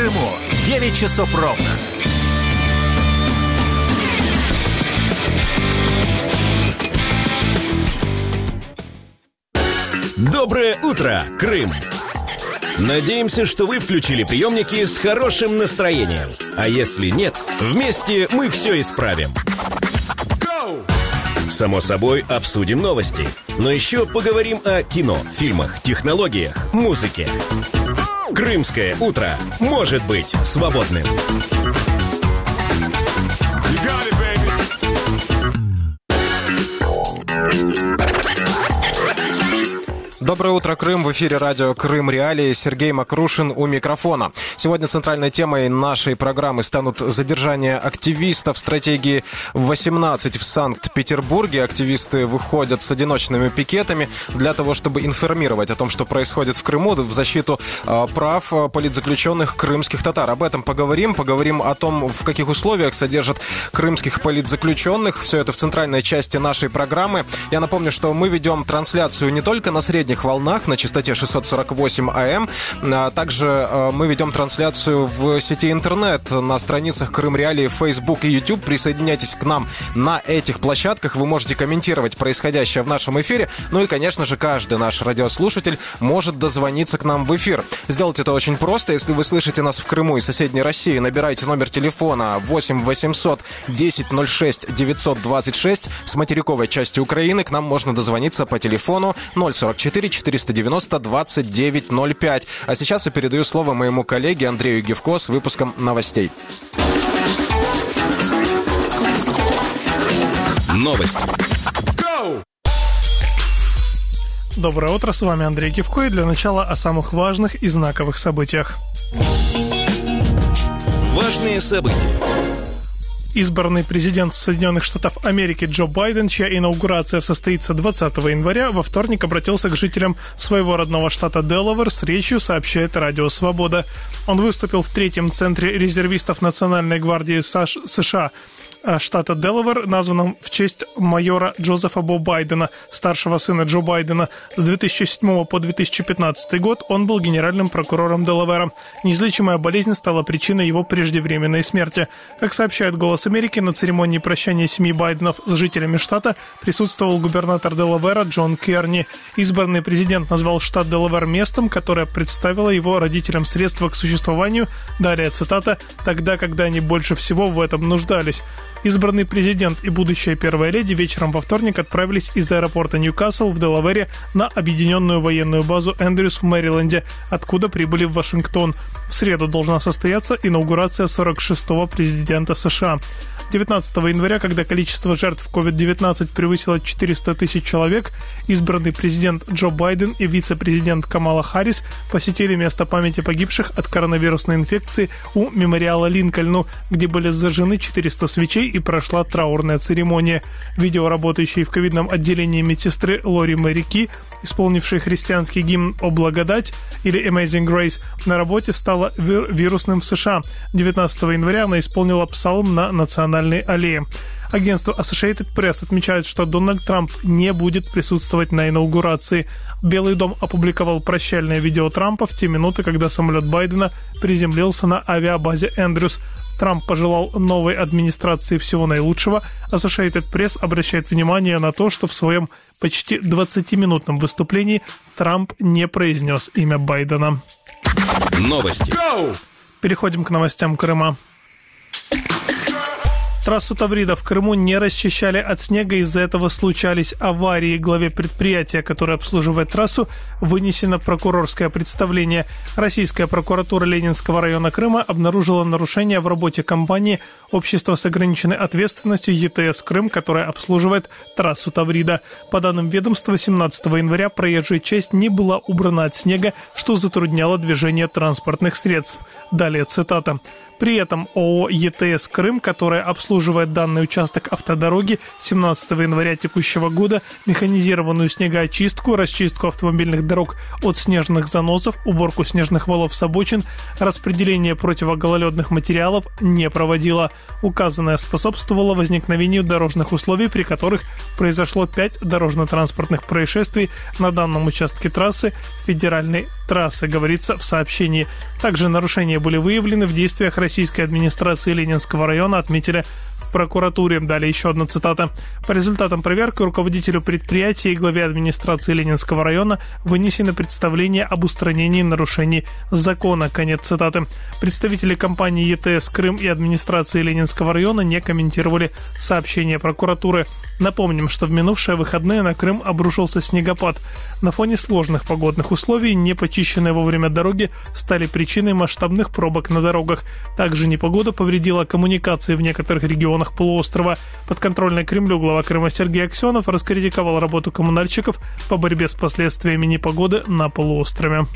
Крыму 9 часов ровно. Доброе утро, Крым! Надеемся, что вы включили приемники с хорошим настроением. А если нет, вместе мы все исправим. Само собой, обсудим новости. Но еще поговорим о кино, фильмах, технологиях, музыке. Крымское утро может быть свободным. Доброе утро, Крым. В эфире радио «Крым Реалии». Сергей Макрушин у микрофона. Сегодня центральной темой нашей программы станут задержания активистов стратегии 18 в Санкт-Петербурге. Активисты выходят с одиночными пикетами для того, чтобы информировать о том, что происходит в Крыму, в защиту прав политзаключенных крымских татар. Об этом поговорим. Поговорим о том, в каких условиях содержат крымских политзаключенных. Все это в центральной части нашей программы. Я напомню, что мы ведем трансляцию не только на средних волнах на частоте 648 АМ. Также мы ведем трансляцию в сети интернет на страницах Крым Реалии, Facebook и YouTube. Присоединяйтесь к нам на этих площадках. Вы можете комментировать происходящее в нашем эфире. Ну и, конечно же, каждый наш радиослушатель может дозвониться к нам в эфир. Сделать это очень просто. Если вы слышите нас в Крыму и соседней России, набирайте номер телефона 8 800 10 06 926. С материковой части Украины к нам можно дозвониться по телефону 044 490 2905. А сейчас я передаю слово моему коллеге Андрею Гевко с выпуском новостей. Новости. Доброе утро, с вами Андрей Гевко, и для начала о самых важных и знаковых событиях. Важные события. Избранный президент Соединенных Штатов Америки Джо Байден, чья инаугурация состоится 20 января, во вторник обратился к жителям своего родного штата Делавэр с речью, сообщает Радио Свобода. Он выступил в третьем центре резервистов Национальной гвардии США штата Делавэр, названном в честь майора Джозефа Бо Байдена, старшего сына Джо Байдена. С 2007 по 2015 год он был генеральным прокурором Делаvēра. Неизлечимая болезнь стала причиной его преждевременной смерти. Как сообщает «Голос Америки», на церемонии прощания семьи Байденов с жителями штата присутствовал губернатор Делаvēра Джон Керни. Избранный президент назвал штат Делавэр местом, которое представило его родителям средства к существованию, далее цитата, «тогда, когда они больше всего в этом нуждались». Избранный президент и будущая первая леди вечером во вторник отправились из аэропорта Ньюкасл в Делаvēре на объединенную военную базу Эндрюс в Мэриленде, откуда прибыли в Вашингтон. В среду должна состояться инаугурация 46-го президента США. 19 января, когда количество жертв COVID-19 превысило 400 тысяч человек, избранный президент Джо Байден и вице-президент Камала Харрис посетили место памяти погибших от коронавирусной инфекции у мемориала Линкольну, где были зажжены 400 свечей и прошла траурная церемония. Видео работающей в ковидном отделении медсестры Лори Мэри Ки, исполнившей христианский гимн «О благодать» или «Amazing Grace», на работе стало вирусным в США. 19 января она исполнила псалм на Национальной аллее. Агентство Associated Press отмечает, что Дональд Трамп не будет присутствовать на инаугурации. Белый дом опубликовал прощальное видео Трампа в те минуты, когда самолет Байдена приземлился на авиабазе Эндрюс. Трамп пожелал новой администрации всего наилучшего. Associated Press обращает внимание на то, что в своем почти 20-минутном выступлении Трамп не произнес имя Байдена. Новости. Переходим к новостям Крыма. Трассу Таврида в Крыму не расчищали от снега, из-за этого случались аварии. Главе предприятия, которое обслуживает трассу, вынесено прокурорское представление. Российская прокуратура Ленинского района Крыма обнаружила нарушения в работе компании «Общество с ограниченной ответственностью ЕТС Крым», которая обслуживает трассу Таврида. По данным ведомства, 17 января проезжая часть не была убрана от снега, что затрудняло движение транспортных средств. Далее цитата. При этом ООО «ЕТС Крым», которая обслуживает данный участок автодороги, 17 января текущего года механизированную снегоочистку, расчистку автомобильных дорог от снежных заносов, уборку снежных валов с обочин, распределение противогололедных материалов не проводила. Указанное способствовало возникновению дорожных условий, при которых произошло 5 дорожно-транспортных происшествий на данном участке трассы федеральной трассы, говорится в сообщении. Также нарушения были выявлены в действиях российской администрации Ленинского района, отметили в прокуратуре. Далее еще одна цитата. По результатам проверки руководителю предприятия и главе администрации Ленинского района вынесено представление об устранении нарушений закона. Конец цитаты. Представители компании ЕТС «Крым» и администрации Ленинского района не комментировали сообщение прокуратуры. Напомним, что в минувшие выходные на Крым обрушился снегопад. На фоне сложных погодных условий непочищенные вовремя дороги стали причиной масштабных пробок на дорогах. Также непогода повредила коммуникации в некоторых регионах полуострова. Подконтрольный Кремлю глава Крыма Сергей Аксенов раскритиковал работу коммунальщиков по борьбе с последствиями непогоды на полуострове.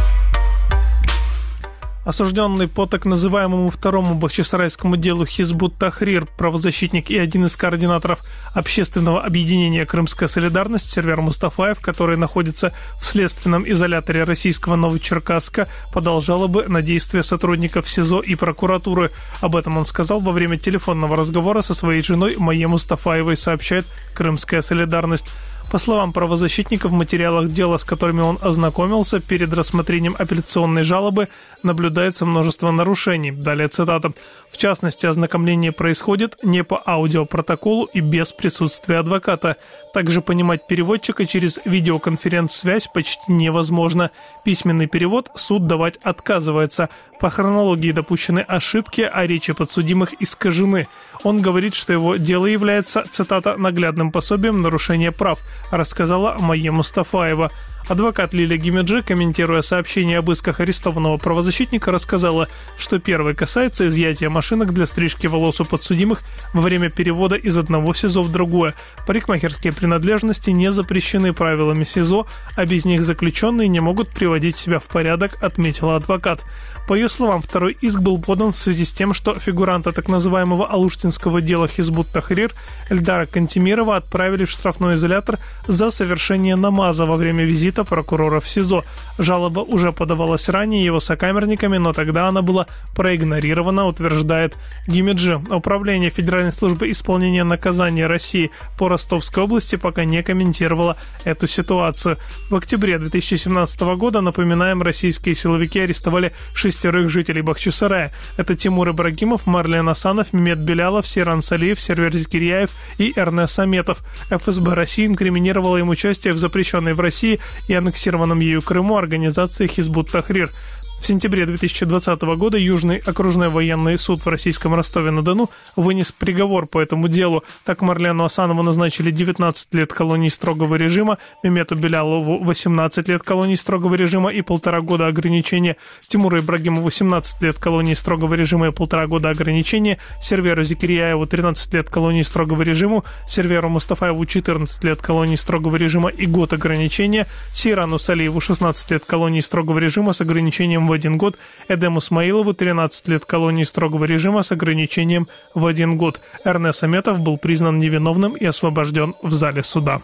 Осужденный по так называемому второму бахчисарайскому делу Хизбут Тахрир, правозащитник и один из координаторов общественного объединения «Крымская солидарность» Сервер Мустафаев, который находится в следственном изоляторе российского Новочеркасска, подал жалобы на действия сотрудников СИЗО и прокуратуры. Об этом он сказал во время телефонного разговора со своей женой Майей Мустафаевой, сообщает «Крымская солидарность». По словам правозащитника, в материалах дела, с которыми он ознакомился, перед рассмотрением апелляционной жалобы наблюдается множество нарушений. Далее цитата. В частности, ознакомление происходит не по аудиопротоколу и без присутствия адвоката. Также понимать переводчика через видеоконференц-связь почти невозможно. Письменный перевод суд давать отказывается. По хронологии допущены ошибки, а речи подсудимых искажены. Он говорит, что его дело является, цитата, «наглядным пособием нарушения прав», рассказала Майя Мустафаева. Адвокат Лилия Гимеджи, комментируя сообщение об исках арестованного правозащитника, рассказала, что первый касается изъятия машинок для стрижки волос у подсудимых во время перевода из одного СИЗО в другое. Парикмахерские принадлежности не запрещены правилами СИЗО, а без них заключенные не могут приводить себя в порядок, отметила адвокат. По ее словам, второй иск был подан в связи с тем, что фигуранта так называемого алуштинского дела Хизбут Тахрир Эльдара Кантемирова отправили в штрафной изолятор за совершение намаза во время визита прокурора в СИЗО. Жалоба уже подавалась ранее его сокамерниками, но тогда она была проигнорирована, утверждает Гимеджи. Управление Федеральной службы исполнения наказания России по Ростовской области пока не комментировало эту ситуацию. В октябре 2017 года, напоминаем, российские силовики арестовали 6 жителей Бахчисарая. Это Тимур Ибрагимов, Марлен Асанов, Мемет Белялов, Серан Салиев, Сервер Зикирьяев и Эрнес Аметов. ФСБ России инкриминировала им участие в запрещенной в России и аннексированном ею Крыму организации Хизбут Тахрир. В сентябре 2020 года Южный окружной военный суд в российском Ростове-на-Дону вынес приговор по этому делу. Так Марлену Асанову назначили 19 лет колонии строгого режима, Мемету Белялову 18 лет колонии строгого режима и 1,5 года ограничения, Тимуру Ибрагимову 17 лет колонии строгого режима и 1,5 года ограничения, Серверу Зикирьяеву 13 лет колонии строгого режима, Серверу Мустафаеву 14 лет колонии строгого режима и год ограничения, Сейрану Салиеву 16 лет колонии строгого режима с ограничением в 1 год, Эдему Смаилову 13 лет колонии строгого режима с ограничением в 1 год. Эрнес Аметов был признан невиновным и освобожден в зале суда.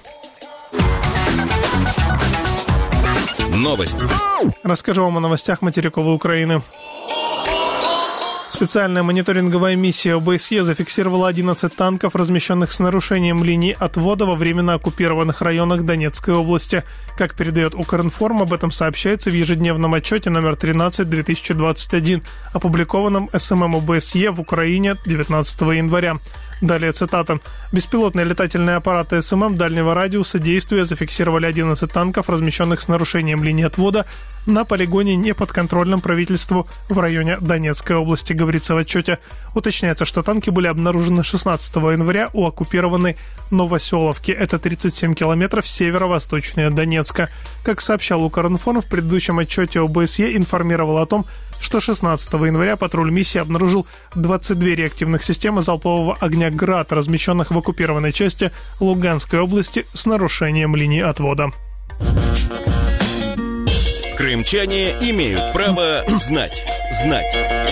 Новости. Расскажу вам о новостях материковой Украины. Специальная мониторинговая миссия ОБСЕ зафиксировала 11 танков, размещенных с нарушением линий отвода во временно оккупированных районах Донецкой области. Как передает Укринформ, об этом сообщается в ежедневном отчете номер 13/2021, опубликованном СММ ОБСЕ в Украине 19 января. Далее цитата. Беспилотные летательные аппараты СММ дальнего радиуса действия зафиксировали 11 танков, размещенных с нарушением линии отвода на полигоне, неподконтрольном правительству в районе Донецкой области, говорится в отчете. Уточняется, что танки были обнаружены 16 января у оккупированной Новоселовки. Это 37 километров северо-восточнее Донецка. Как сообщал Укринформ, в предыдущем отчете ОБСЕ информировал о том, что 16 января патруль миссии обнаружил 22 реактивных системы залпового огня «Град», размещенных в оккупированной части Луганской области с нарушением линии отвода. Крымчане имеют право знать.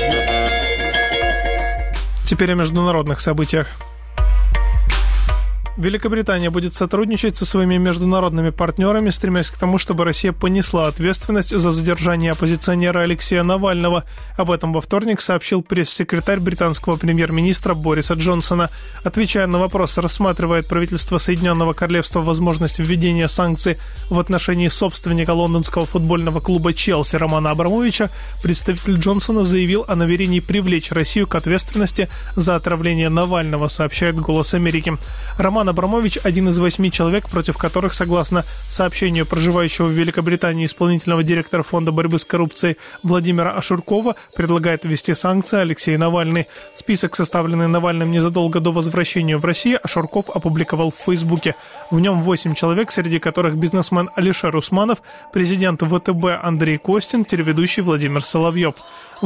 Теперь о международных событиях. Великобритания будет сотрудничать со своими международными партнерами, стремясь к тому, чтобы Россия понесла ответственность за задержание оппозиционера Алексея Навального. Об этом во вторник сообщил пресс-секретарь британского премьер-министра Бориса Джонсона. Отвечая на вопрос, рассматривает правительство Соединенного Королевства возможность введения санкций в отношении собственника лондонского футбольного клуба «Челси» Романа Абрамовича, представитель Джонсона заявил о намерении привлечь Россию к ответственности за отравление Навального, сообщает «Голос Америки». Роман Абрамович – один из 8 человек, против которых, согласно сообщению проживающего в Великобритании исполнительного директора Фонда борьбы с коррупцией Владимира Ашуркова, предлагает ввести санкции Алексей Навальный. Список, составленный Навальным незадолго до возвращения в Россию, Ашурков опубликовал в Фейсбуке. В нем 8 человек, среди которых бизнесмен Алишер Усманов, президент ВТБ Андрей Костин, телеведущий Владимир Соловьев.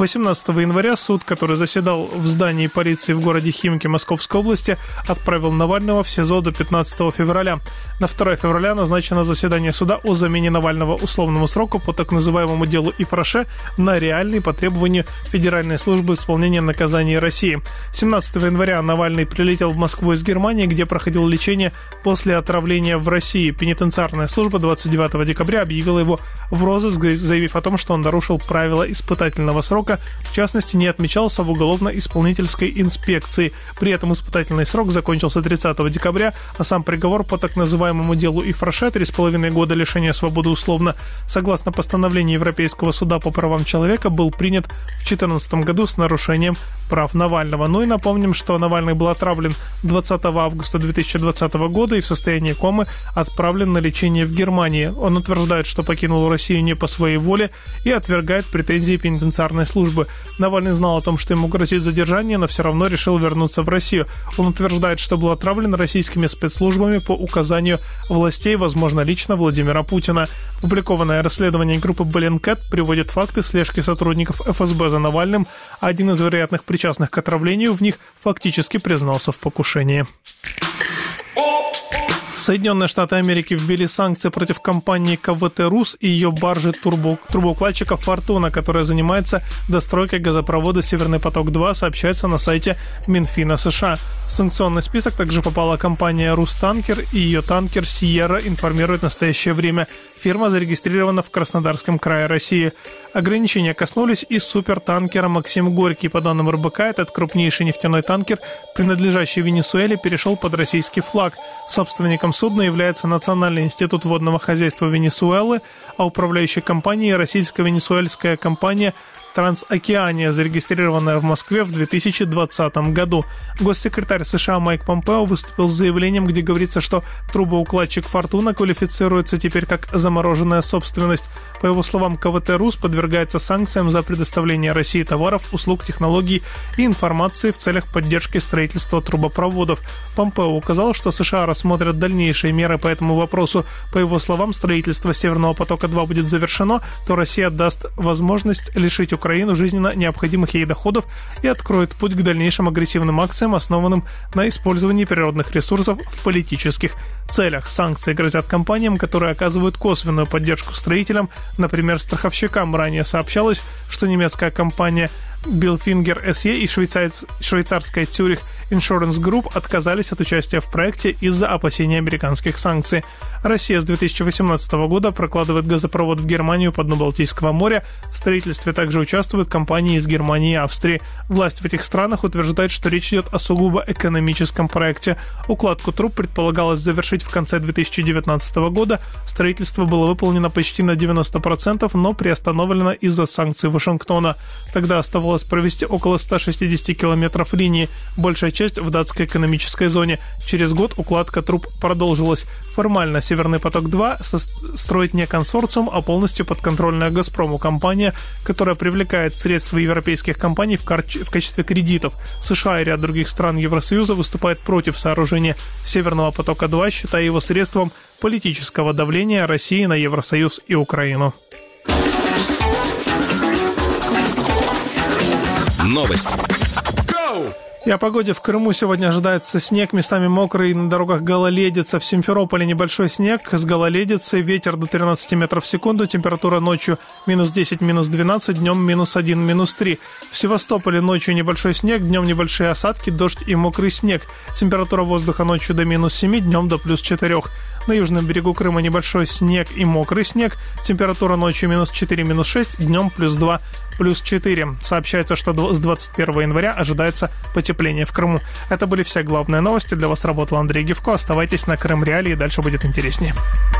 18 января суд, который заседал в здании полиции в городе Химки Московской области, отправил Навального в СИЗО до 15 февраля. На 2 февраля назначено заседание суда о замене Навального условному сроку по так называемому делу Ифраше на реальный по требованию Федеральной службы исполнения наказаний России. 17 января Навальный прилетел в Москву из Германии, где проходил лечение после отравления в России. Пенитенциарная служба 29 декабря объявила его в розыск, заявив о том, что он нарушил правила испытательного срока, в частности, не отмечался в уголовно-исполнительской инспекции. При этом испытательный срок закончился 30 декабря, а сам приговор по так называемому делу Ифраше 3,5 года лишения свободы условно, согласно постановлению Европейского суда по правам человека, был принят в 2014 году с нарушением прав Навального. Ну и напомним, что Навальный был отравлен 20 августа 2020 года и в состоянии комы отправлен на лечение в Германии. Он утверждает, что покинул Россию не по своей воле и отвергает претензии пенитенциарной службы. Навальный знал о том, что ему грозит задержание, но все равно решил вернуться в Россию. Он утверждает, что был отравлен российскими спецслужбами по указанию властей, возможно, лично Владимира Путина. Публикованное расследование группы Bellingcat приводит факты слежки сотрудников ФСБ за Навальным, а один из вероятных причастных к отравлению в них фактически признался в покушении. Соединенные Штаты Америки ввели санкции против компании КВТ «Рус» и ее баржи трубоукладчика «Фортуна», которая занимается достройкой газопровода «Северный поток-2», сообщается на сайте Минфина США. В санкционный список также попала компания «Рустанкер» и ее танкер «Сиерра», информирует в настоящее время. Фирма зарегистрирована в Краснодарском крае России. Ограничения коснулись и супертанкера «Максим Горький». По данным РБК, этот крупнейший нефтяной танкер, принадлежащий Венесуэле, перешел под российский флаг. Собственником судна является Национальный институт водного хозяйства Венесуэлы, а управляющей компанией российско-венесуэльская компания «Трансокеания», зарегистрированная в Москве в 2020 году. Госсекретарь США Майк Помпео выступил с заявлением, где говорится, что трубоукладчик «Фортуна» квалифицируется теперь как замороженная собственность. По его словам, КВТ «Рус» подвергается санкциям за предоставление России товаров, услуг, технологий и информации в целях поддержки строительства трубопроводов. Помпео указал, что США рассмотрят дальнейшие меры по этому вопросу. По его словам, строительство «Северного потока-2» будет завершено, то Россия даст возможность лишить Украину жизненно необходимых ей доходов и откроет путь к дальнейшим агрессивным акциям, основанным на использовании природных ресурсов в политических целях. Санкции грозят компаниям, которые оказывают косвенную поддержку строителям, например, страховщикам. Ранее сообщалось, что немецкая компания Bilfinger SE и швейцарская Zurich Insurance Group отказались от участия в проекте из-за опасений американских санкций. Россия с 2018 года прокладывает газопровод в Германию по дну Балтийского моря. В строительстве также участвуют компании из Германии и Австрии. Власть в этих странах утверждает, что речь идет о сугубо экономическом проекте. Укладку труб предполагалось завершить в конце 2019 года. Строительство было выполнено почти на 90%, но приостановлено из-за санкций Вашингтона. Тогда оставалось провести около 160 километров линии, большая часть в датской экономической зоне. Через год укладка труб продолжилась. Формально «Северный поток-2» строит не консорциум, а полностью подконтрольная «Газпрому» компания, которая привлекает средства европейских компаний в качестве кредитов. США и ряд других стран Евросоюза выступают против сооружения «Северного потока-2», считая его средством политического давления России на Евросоюз и Украину. Новости. И о погоде в Крыму сегодня ожидается снег, местами мокрый, на дорогах гололедица. В Симферополе небольшой снег с гололедицей, ветер до 13 метров в секунду, температура ночью минус 10, минус 12, днем минус 1, минус 3. В Севастополе ночью небольшой снег, днем небольшие осадки, дождь и мокрый снег. Температура воздуха ночью до минус 7, днем до плюс 4. На южном берегу Крыма небольшой снег и мокрый снег. Температура ночью минус 4, минус 6, днем плюс 2, плюс 4. Сообщается, что с 21 января ожидается потепление в Крыму. Это были все главные новости. Для вас работал Андрей Гевко. Оставайтесь на Крым Реалии, дальше будет интереснее.